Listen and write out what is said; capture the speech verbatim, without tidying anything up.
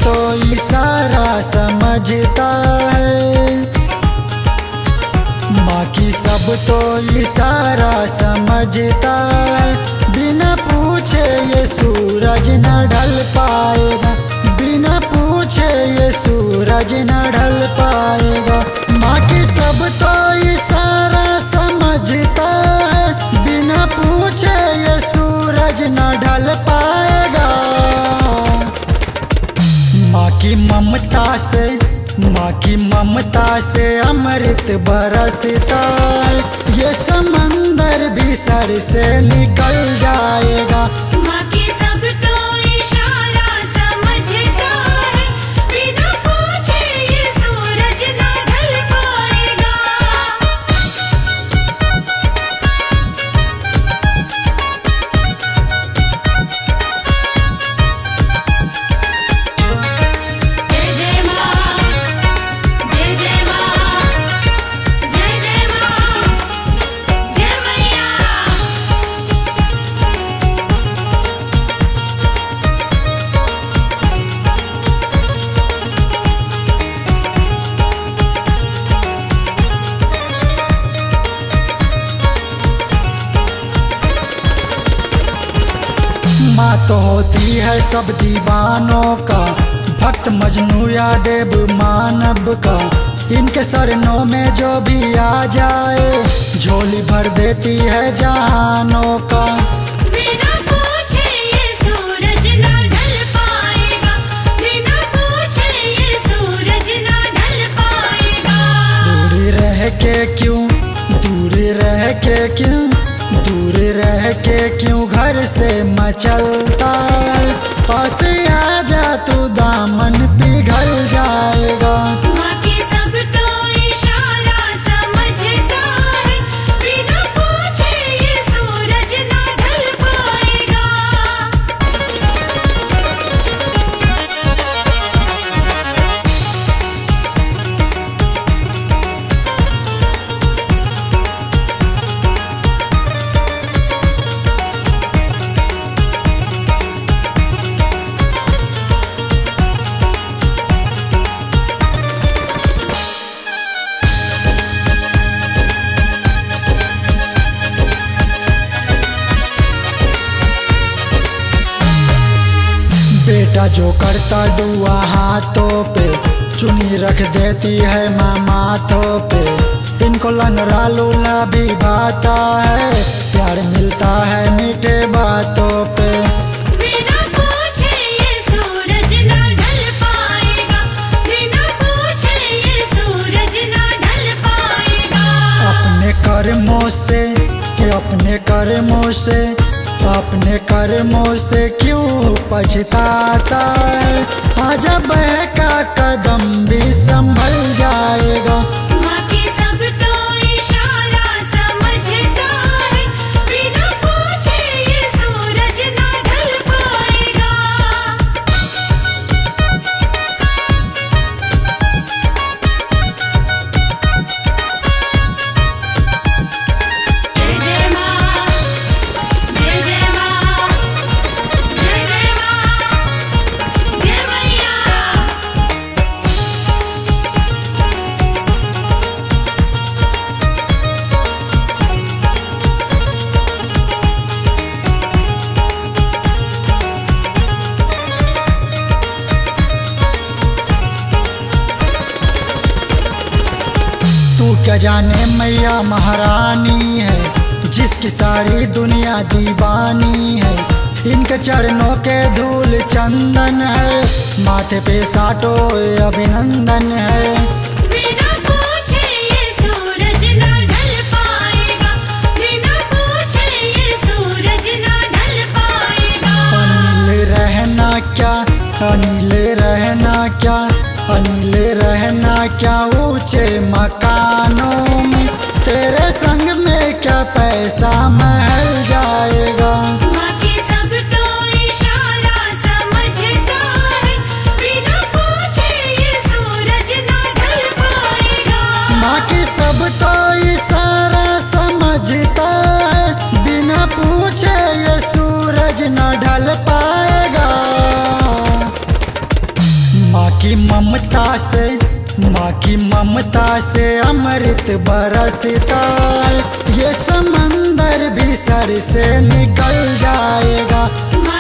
तो इशारा समझता है, माँ की सब तो इशारा समझता है। बिना पूछे ये सूरज न ढल पाएगा, बिना पूछे ये सूरज न ढल पाएगा। माँ की सब तो इशारा समझता है, बिना पूछे ये सूरज न ढल पाएगा। माँ की ममता से, माँ की ममता से अमृत बरसता है, ये समंदर भी सर से निकल जाएगा। माँ की सब तो इशारा समझता है, बिना पूछे ये सूरज ना ढल पाएगा। जय जय माँ, जय जय माँ, जय जय माँ, जय मैया। माँ तो होती है सब दीवानों का, भक्त मजनू या देव मानव का। इनके शरणों में जो भी आ जाए, झोली भर देती है जहानों का। बिना पूछे ये सूरज ना ढल पाएगा, बिना पूछे ये सूरज ना ढल पाएगा। दूर रह के क्यों, दूर रह के क्यों, दूर रह के क्यों घर से मचलता है। पास आ जा तू दामन पिघल जाएगा। माँ की सब तो इशारा समझता है, बिना पूछे ये सूरज ना ढल पाएगा। बेटा जो करता दुआ हाथों पे, चुनी रख देती है माँ माथों पे। इनको लंगड़ा लूला भी भाता है, प्यार मिलता है मीठे बातों पे। बिना पूछे ये सूरज ना ढल पाएगा, बिना पूछे ये सूरज ना ढल पाएगा। अपने कर्मों से, अपने कर्मों से, अपने कर्मों से क्यों पछताता है। आजा बहका कदम भी संभल जाएगा। माँ की सब तो इशारा समझता है, बिना पूछे ये सूरज ना ढल पाएगा। जय जय माँ, जय जय माँ, जय जय माँ, जय मैया। तू क्या जाने मैया महारानी है, जिसकी सारी दुनिया दीवानी है। इनके चरणों के धूल चंदन है, माथे पे साटो अभिनंदन है। बिना पूछे ये सूरज ना ढल पाएगा, बिना पूछे ये सूरज ना ढल पाएगा। अनिल रहना क्या, अनिल रहना क्या, अनिल रहना क्या ऊंचे मकानों में। तेरे संग में क्या पैसा महल जाएगा। माँ की सब तो इशारा समझता है, बिना पूछे ये सूरज ना ढल पाएगा। माँ की सब तो इशारा समझता है, बिना पूछे ये सूरज न ढल पाएगा। से माँ की ममता से अमृत बरसता है, ये समंदर भी सर से निकल जाएगा। माँ